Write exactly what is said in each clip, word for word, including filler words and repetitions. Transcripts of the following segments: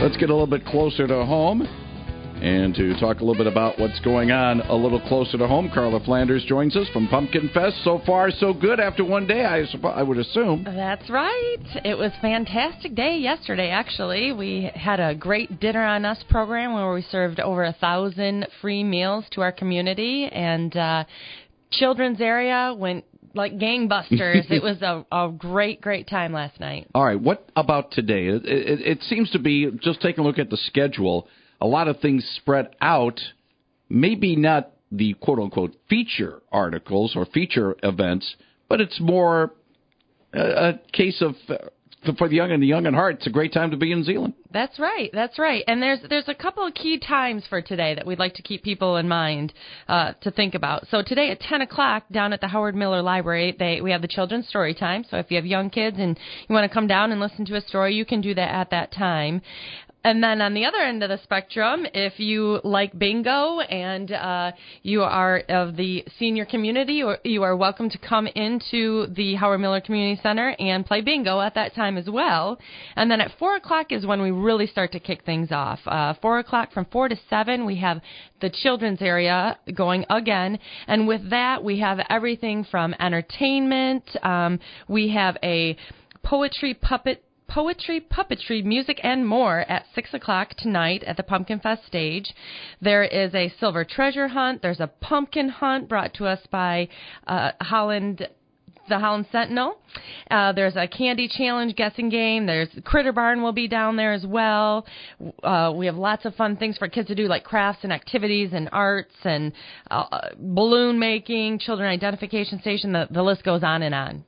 Let's get a little bit closer to home. And to talk a little bit about what's going on a little closer to home, Carla Flanders joins us from Pumpkin Fest. So far, so good after one day, I, I would assume. That's right. It was a fantastic day yesterday, actually. We had a great Dinner on Us program where we served over a thousand free meals to our community. And uh, children's area went like gangbusters. It was a, a great, great time last night. All right. What about today? It, it, it seems to be, just taking a look at the schedule, a lot of things spread out, maybe not the quote-unquote feature articles or feature events, but it's more a, a case of, uh, for the young and the young at heart, it's a great time to be in Zeeland. That's right, that's right. And there's there's a couple of key times for today that we'd like to keep people in mind uh, to think about. So today at ten o'clock down at the Howard Miller Library, they we have the children's story time. So if you have young kids and you want to come down and listen to a story, you can do that at that time. And then on the other end of the spectrum, if you like bingo and uh, you are of the senior community, or you are welcome to come into the Howard Miller Community Center and play bingo at that time as well. And then at four o'clock is when we really start to kick things off. Uh, four o'clock from four to seven, we have the children's area going again. And with that, we have everything from entertainment. Um, we have a poetry puppet Poetry, puppetry, music, and more at six o'clock tonight at the Pumpkin Fest stage. There is a silver treasure hunt. There's a pumpkin hunt brought to us by uh, Holland, the Holland Sentinel. Uh, there's a candy challenge guessing game. There's Critter Barn will be down there as well. Uh, we have lots of fun things for kids to do, like crafts and activities and arts and uh, balloon making, children identification station. The, the list goes on and on.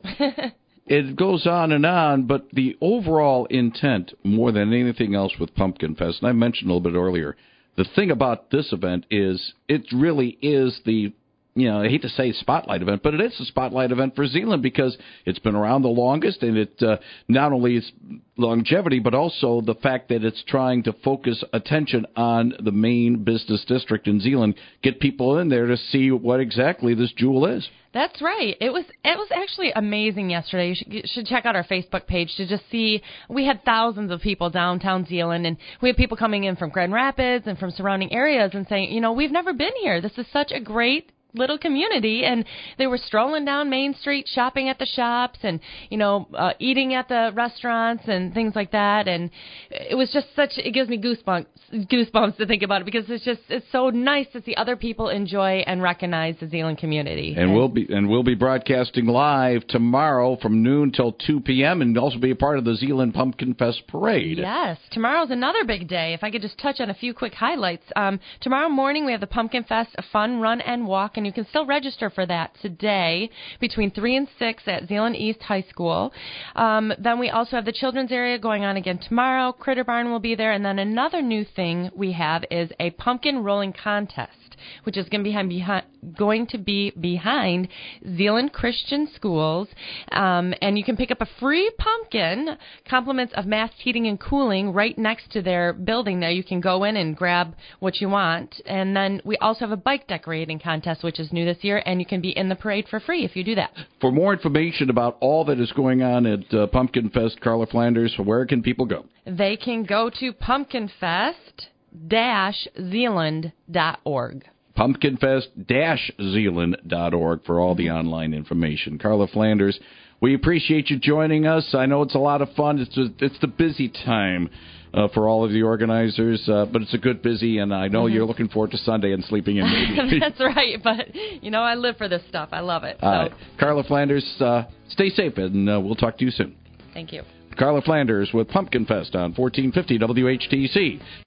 It goes on and on, but the overall intent, more than anything else with Pumpkin Fest, and I mentioned a little bit earlier, the thing about this event is it really is the, you know, I hate to say spotlight event, but it is a spotlight event for Zeeland because it's been around the longest, and it uh, not only is longevity, but also the fact that it's trying to focus attention on the main business district in Zeeland, get people in there to see what exactly this jewel is. That's right. It was it was actually amazing yesterday. You should, you should check out our Facebook page to just see. We had thousands of people downtown Zeeland, and we had people coming in from Grand Rapids and from surrounding areas and saying, you know, we've never been here. This is such a great little community, and they were strolling down Main Street, shopping at the shops, and you know, uh, eating at the restaurants and things like that. And it was just such. It gives me goosebumps, goosebumps to think about it because it's just it's so nice to see other people enjoy and recognize the Zeeland community. And, and we'll be and we'll be broadcasting live tomorrow from noon till two p.m. and also be a part of the Zeeland Pumpkin Fest parade. Yes, tomorrow's another big day. If I could just touch on a few quick highlights. Um, tomorrow morning we have the Pumpkin Fest, a fun run and walk. And you can still register for that today between three and six at Zeeland East High School. Um, then we also have the children's area going on again tomorrow. Critter Barn will be there. And then another new thing we have is a pumpkin rolling contest, which is going to be behind, going to be behind Zeeland Christian Schools. Um, and you can pick up a free pumpkin, compliments of Mass Heating and Cooling, right next to their building there. You can go in and grab what you want. And then we also have a bike decorating contest, which is new this year, and you can be in the parade for free if you do that. For more information about all that is going on at uh, Pumpkin Fest, Carla Flanders, where can people go? They can go to pumpkin fest dash zeeland dot org. pumpkin fest dash zeeland dot org for all the online information. Carla Flanders, we appreciate you joining us. I know it's a lot of fun. It's a, it's the busy time uh, for all of the organizers, uh, but it's a good busy, and I know mm-hmm. you're looking forward to Sunday and sleeping in. Maybe. That's right, but, you know, I live for this stuff. I love it. So. Uh, Carla Flanders, uh, stay safe, and uh, we'll talk to you soon. Thank you. Carla Flanders with Pumpkin Fest on fourteen fifty W H T C.